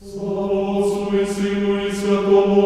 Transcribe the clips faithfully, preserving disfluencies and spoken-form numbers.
Слава Отцу и Сыну и Святому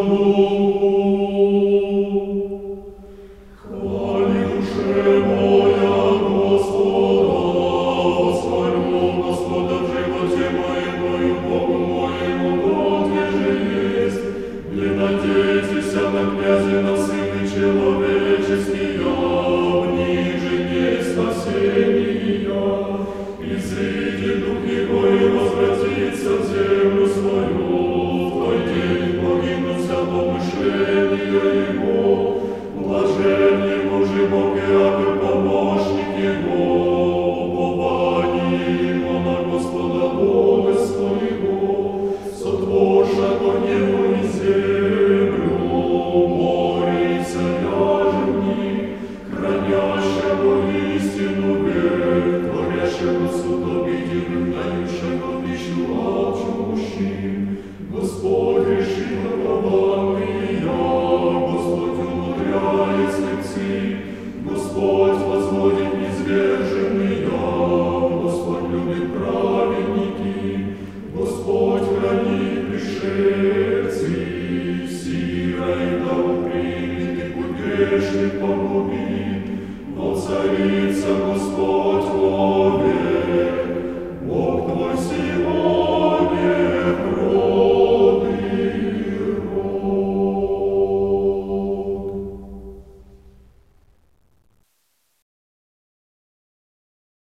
Духу. Хвали душе моя Господа, восхвалю Господа в животе моем, Богу моему, где же есть. Не надейтесь на князя, на сына человеческие, ниже не спасения. Изыдет дух его и возвратится в землю свою, в той день погибнут вся помышления его. Блажен ему же Бог Иаков, помощник его, упование его на Господа Бога своего, сотворшего небо и землю, море и царя земли, хранящего истину век, творящего суд обиденным, дающего пищу алчущим. Господь решит окованные я, Господь умудряет слепцы, Господь возводит низверженные я, Господь любит праведники, Господь хранит пришельцы, сирой того примет и путь грешных погубит, но царица Господь вовек, Бог твой сего.